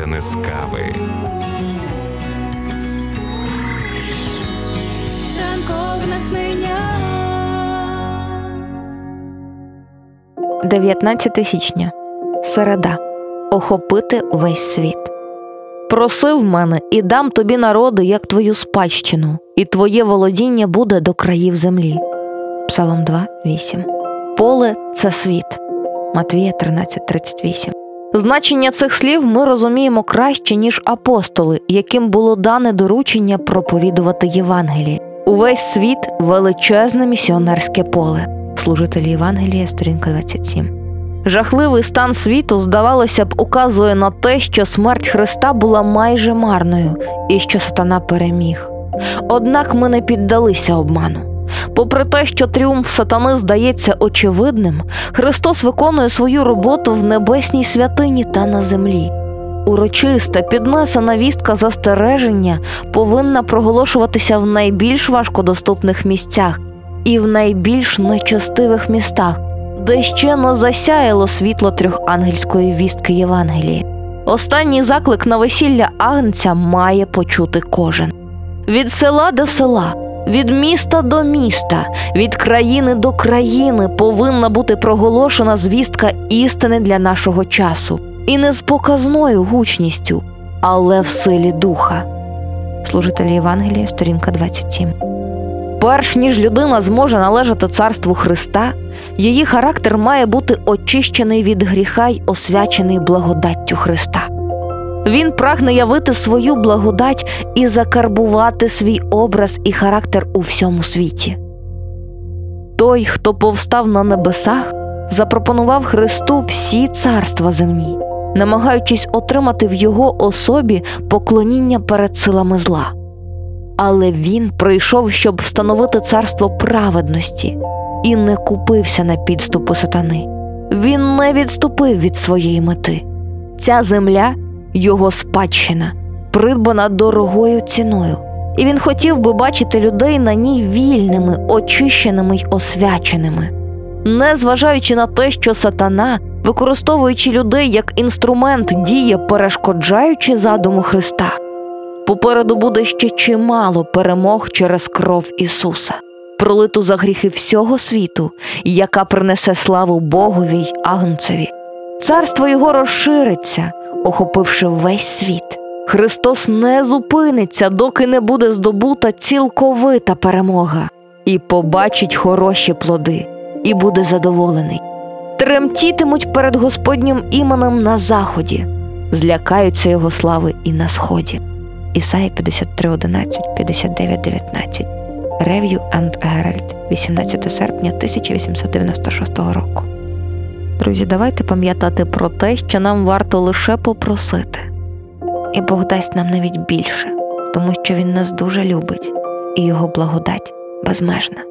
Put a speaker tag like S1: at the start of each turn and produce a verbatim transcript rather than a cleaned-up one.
S1: починається не з кави.
S2: дев'ятнадцяте січня. Середа. Охопити весь світ. Просив мене, і дам тобі народи, як твою спадщину, і твоє володіння буде до країв землі. Псалом два, вісім. Поле – це світ. Матвія тринадцять, тридцять вісім. Значення цих слів ми розуміємо краще, ніж апостоли, яким було дане доручення проповідувати Євангеліє. Увесь світ – величезне місіонерське поле. Служителі Євангелія, сторінка двадцять сім. Жахливий стан світу, здавалося б, указує на те, що смерть Христа була майже марною і що сатана переміг. Однак ми не піддалися обману. Попри те, що тріумф сатани здається очевидним, Христос виконує свою роботу в небесній святині та на землі. Урочиста, піднесена вістка застереження повинна проголошуватися в найбільш важкодоступних місцях і в найбільш нечестивих містах, де ще не засяяло світло трьохангельської вістки Євангелії. Останній заклик на весілля Агнця має почути кожен. Від села до села, від міста до міста, від країни до країни повинна бути проголошена звістка істини для нашого часу. І не з показною гучністю, але в силі духа. Служителі Євангелія, сторінка двадцять сім. Перш ніж людина зможе належати царству Христа, її характер має бути очищений від гріха й освячений благодаттю Христа. Він прагне явити свою благодать і закарбувати свій образ і характер у всьому світі. Той, хто повстав на небесах, запропонував Христу всі царства земні, намагаючись отримати в його особі поклоніння перед силами зла. Але він прийшов, щоб встановити царство праведності, і не купився на підступи сатани. Він не відступив від своєї мети. Ця земля – його спадщина, придбана дорогою ціною. І він хотів би бачити людей на ній вільними, очищеними й освяченими. Незважаючи на те, що сатана, використовуючи людей як інструмент, діє, перешкоджаючи задуму Христа, попереду буде ще чимало перемог через кров Ісуса, пролиту за гріхи всього світу, яка принесе славу Богові й Агнцеві. Царство Його розшириться, охопивши весь світ. Христос не зупиниться, доки не буде здобута цілковита перемога, і побачить хороші плоди, і буде задоволений. Тремтітимуть перед Господнім іменем на заході, злякаються Його слави і на сході. Ісая п'ятдесят три, одинадцять, п'ятдесят дев'ять, дев'ятнадцять. Review and Herald, вісімнадцяте серпня тисяча вісімсот дев'яносто шостого року. Друзі, давайте пам'ятати про те, що нам варто лише попросити. І Бог дасть нам навіть більше, тому що Він нас дуже любить, і Його благодать безмежна.